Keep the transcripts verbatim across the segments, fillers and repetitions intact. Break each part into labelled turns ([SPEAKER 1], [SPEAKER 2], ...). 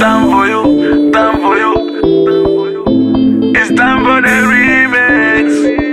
[SPEAKER 1] time for you, time for you. It's time for the remix.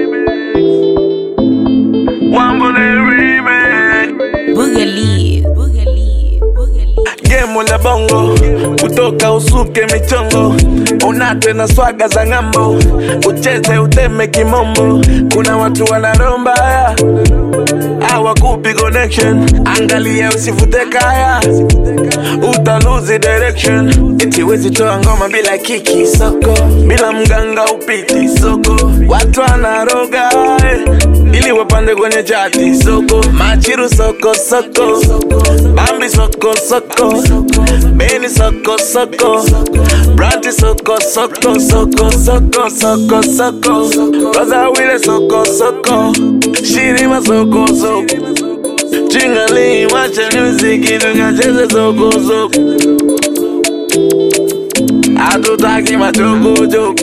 [SPEAKER 1] One for the remix.
[SPEAKER 2] Boogaloo, boogaloo, boogaloo.
[SPEAKER 1] Game la bongo, kutoka usuke michongo. Unate na swaga za ngambo, ucheze uteme kimombo. Kuna watu wanaromba ya hawakupi connection. Angalia usifute kaya, uta lose direction. Eti wezi toa ngoma bila kiki soko, bila mganga upiti soko. Watu wanaroga eh, ili wapande kwenye chati soko. Machiru soko soko, Bambi soko soko, Beni soko soko, Branti soko soko soko soko soko soko, Rosa Wile soko soko, Shirima soko soko. Chingali wacha muziki tukacheze soko soko. Hatutaki machoko choko.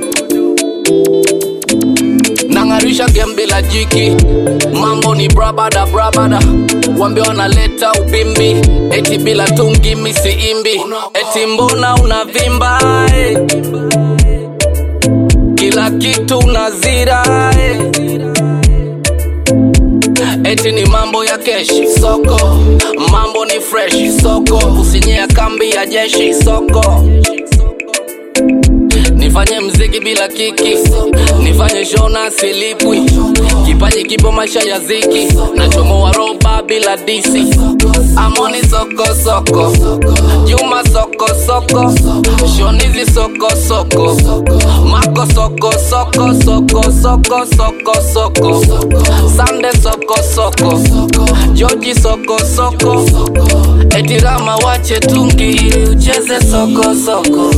[SPEAKER 3] Nangarisha game bila jiki, mambo ni brabada brabada. Wambia wanaleta upimbi, eti bila tungi misi imbi. Eti mbona unavimba eh? Kila kitu unazira eh? Eti ni mambo ya keshi soko, mambo ni fresh soko. Usinyea kambi ya jeshi soko. Nifanye mziki bila kiki, nifanye show na silipwi. Kipaji kipo maisha ya ziki, nachomoa roba bila disi. Amoni soko soko, Juma soko soko, Shonizi soko soko, Mako soko soko soko soko soko soko, Sande soko soko, Joji soko soko. Eti Rama wache tungi, ucheze soko soko.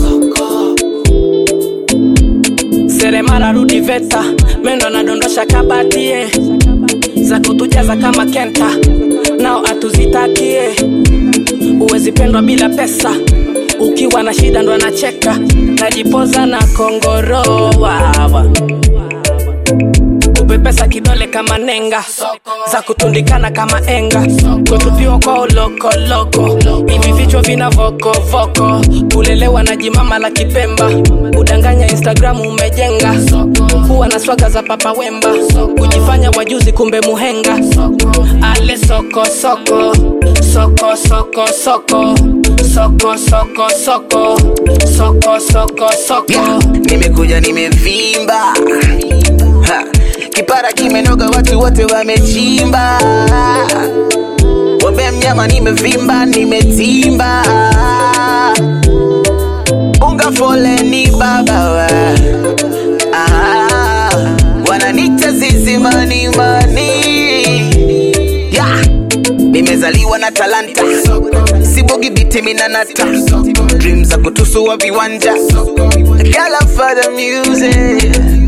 [SPEAKER 3] Seremara rudi veta, meno nadondosha kabatie. Za kutujaza kama kenta, nao atuzitakie. Uwezi pendwa bila pesa, ukiwa na shida ndo anacheka. Najipoza na kongoro wawa, upepesa kidole kama nenga, za kutundikana kama enga. Kwetu pio kwa loko loko, hivi vichwa vina voko voko. Kulelewa na jimama la Kipemba, udanganya Instagram umejenga. Kuwa na swaga za Papa Wemba, kujifanya wajuzi kumbe muhenga. Ale soko soko, soko soko soko, soko soko soko, soko soko soko.
[SPEAKER 4] Yeah, nimekuja nimevimba, ha, kipara kimenoga watu wote wamechimba. Wambe mnyama nimevimba nimetimba. Unga foleni baba wa, ah, wananita zizi mani mani. Yeah, nimezaliwa na talanta, sibogi biti mina nata. Dreams za kutusua viwanja, girl for the music.